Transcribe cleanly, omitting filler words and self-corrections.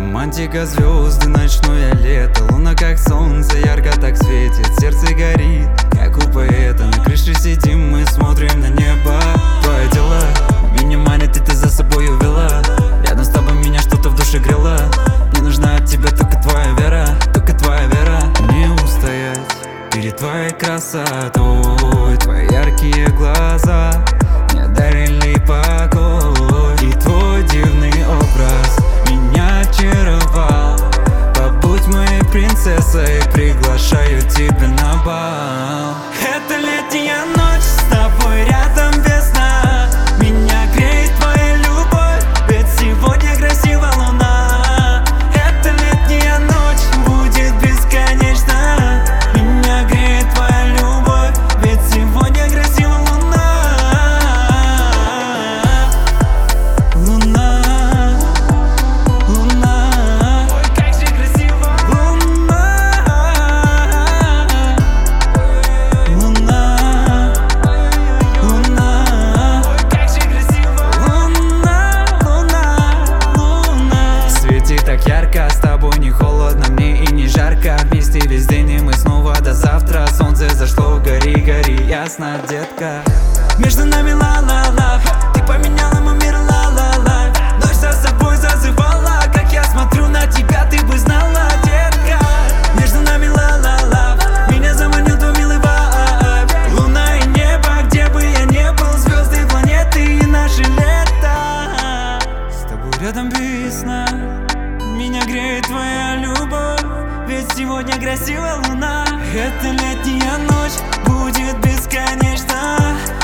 Романтика, звезды, ночное лето. Луна как солнце, ярко так светит. Сердце горит, как у поэта. На крыше сидим, мы смотрим на небо. Твое тело меня манит, и ты за собой увела. Рядом с тобой меня что-то в душе грело. Мне нужна от тебя только твоя вера. Только твоя вера. Не устоять перед твоей красотой. Твои яркие глаза мне дарили покой. И твой дивный образ меня очаровал. Побудь моей принцессой, приглашаю тебя на бал. Это летняя ночь, с тобой рядом весна. Меня греет твоя любовь, ведь сегодня красива луна. Это летняя ночь, будет бесконечна. Меня греет твоя любовь, ведь сегодня красива луна. Луна, луна, ой, как же красиво. Луна, луна, луна, ой, как же красиво. Луна, луна, луна. Светит так ярко, с тобой не холодно, мне и не жарко. Вместе весь день, и мы снова до завтра. Солнце зашло, гори, гори, ясно, детка. Между нами ла-ла-ла, ты поменяла мой мир, ла-ла-ла. Ночь за собой зазывала, как я смотрю на тебя, ты бы знала, детка. Между нами ла-ла-ла, меня заманил твой милый вайб. Луна и небо, где бы я не был, звезды, планеты и наше лето. С тобой рядом весна, меня греет твоя любовь, ведь сегодня красивая луна. Эта летняя ночь будет бесконечна.